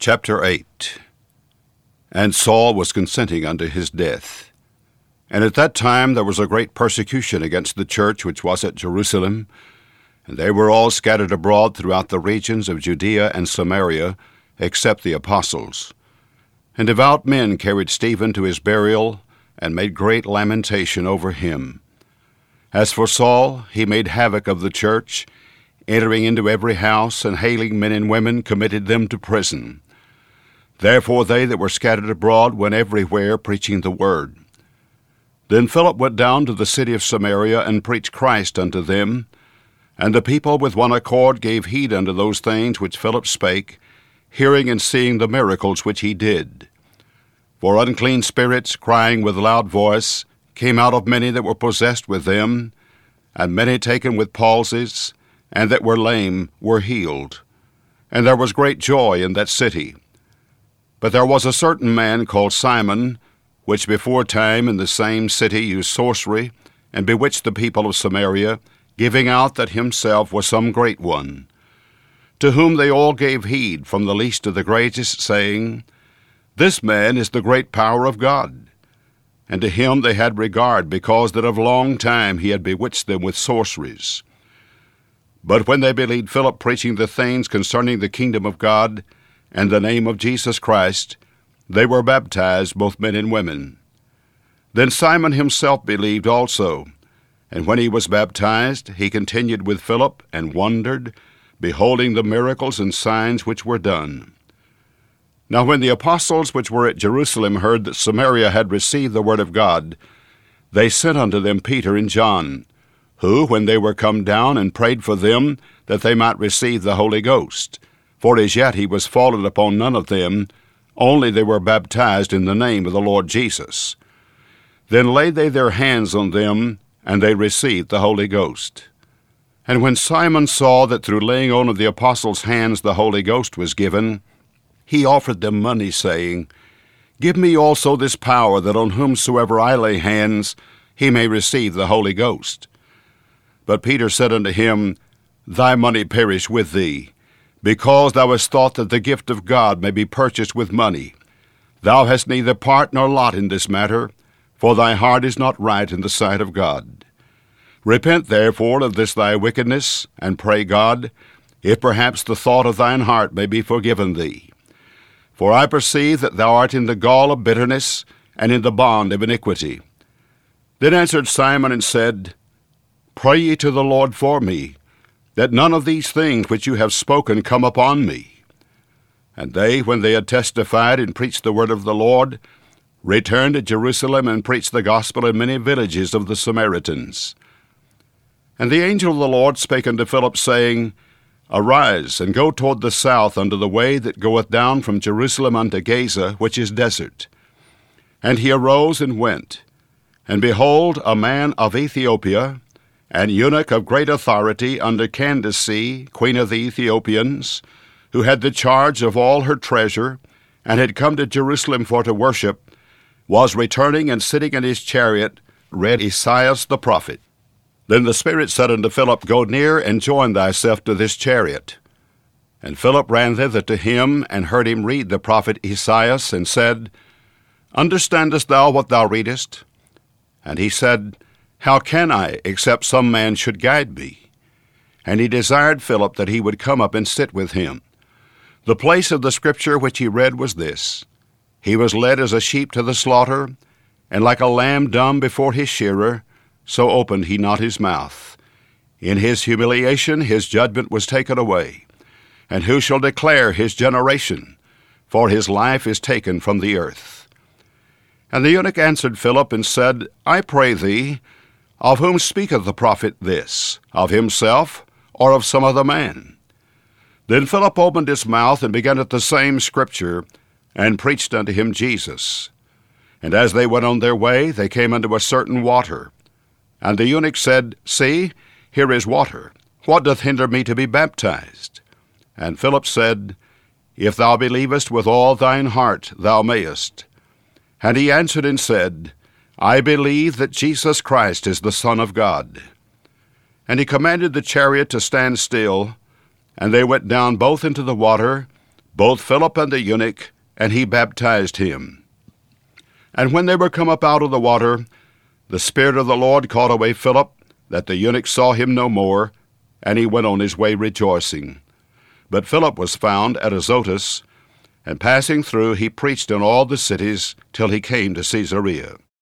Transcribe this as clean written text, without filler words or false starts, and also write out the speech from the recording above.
Chapter 8. And Saul was consenting unto his death. And at that time there was a great persecution against the church which was at Jerusalem, and they were all scattered abroad throughout the regions of Judea and Samaria, except the apostles. And devout men carried Stephen to his burial, and made great lamentation over him. As for Saul, he made havoc of the church, entering into every house, and hailing men and women, committed them to prison. Therefore they that were scattered abroad went everywhere preaching the word. Then Philip went down to the city of Samaria, and preached Christ unto them. And the people with one accord gave heed unto those things which Philip spake, hearing and seeing the miracles which he did. For unclean spirits, crying with loud voice, came out of many that were possessed with them, and many taken with palsies, and that were lame were healed. And there was great joy in that city. But there was a certain man called Simon, which before time in the same city used sorcery, and bewitched the people of Samaria, giving out that himself was some great one. To whom they all gave heed, from the least to the greatest, saying, This man is the great power of God. And to him they had regard, because that of long time he had bewitched them with sorceries. But when they believed Philip preaching the things concerning the kingdom of God, and the name of Jesus Christ, they were baptized, both men and women. Then Simon himself believed also, and when he was baptized, he continued with Philip, and wondered, beholding the miracles and signs which were done. Now when the apostles which were at Jerusalem heard that Samaria had received the word of God, they sent unto them Peter and John, who, when they were come down, and prayed for them, that they might receive the Holy Ghost. For as yet he was fallen upon none of them, only they were baptized in the name of the Lord Jesus. Then laid they their hands on them, and they received the Holy Ghost. And when Simon saw that through laying on of the apostles' hands the Holy Ghost was given, he offered them money, saying, Give me also this power, that on whomsoever I lay hands, he may receive the Holy Ghost. But Peter said unto him, Thy money perish with thee, because thou hast thought that the gift of God may be purchased with money. Thou hast neither part nor lot in this matter, for thy heart is not right in the sight of God. Repent therefore of this thy wickedness, and pray God, if perhaps the thought of thine heart may be forgiven thee. For I perceive that thou art in the gall of bitterness, and in the bond of iniquity. Then answered Simon and said, Pray ye to the Lord for me, that none of these things which you have spoken come upon me. And they, when they had testified and preached the word of the Lord, returned to Jerusalem, and preached the gospel in many villages of the Samaritans. And the angel of the Lord spake unto Philip, saying, Arise, and go toward the south unto the way that goeth down from Jerusalem unto Gaza, which is desert. And he arose and went. And behold, a man of Ethiopia, an eunuch of great authority under Candace, queen of the Ethiopians, who had the charge of all her treasure, and had come to Jerusalem for to worship, was returning, and sitting in his chariot read Esaias the prophet. Then the Spirit said unto Philip, Go near, and join thyself to this chariot. And Philip ran thither to him, and heard him read the prophet Esaias, and said, Understandest thou what thou readest? And he said, How can I, except some man should guide me? And he desired Philip that he would come up and sit with him. The place of the scripture which he read was this: He was led as a sheep to the slaughter, and like a lamb dumb before his shearer, so opened he not his mouth. In his humiliation his judgment was taken away. And who shall declare his generation? For his life is taken from the earth. And the eunuch answered Philip, and said, I pray thee, of whom speaketh the prophet this? Of himself, or of some other man? Then Philip opened his mouth, and began at the same scripture, and preached unto him Jesus. And as they went on their way, they came unto a certain water. And the eunuch said, See, here is water. What doth hinder me to be baptized? And Philip said, If thou believest with all thine heart, thou mayest. And he answered and said, I believe that Jesus Christ is the Son of God. And he commanded the chariot to stand still, and they went down both into the water, both Philip and the eunuch, and he baptized him. And when they were come up out of the water, the Spirit of the Lord caught away Philip, that the eunuch saw him no more, and he went on his way rejoicing. But Philip was found at Azotus, and passing through he preached in all the cities till he came to Caesarea.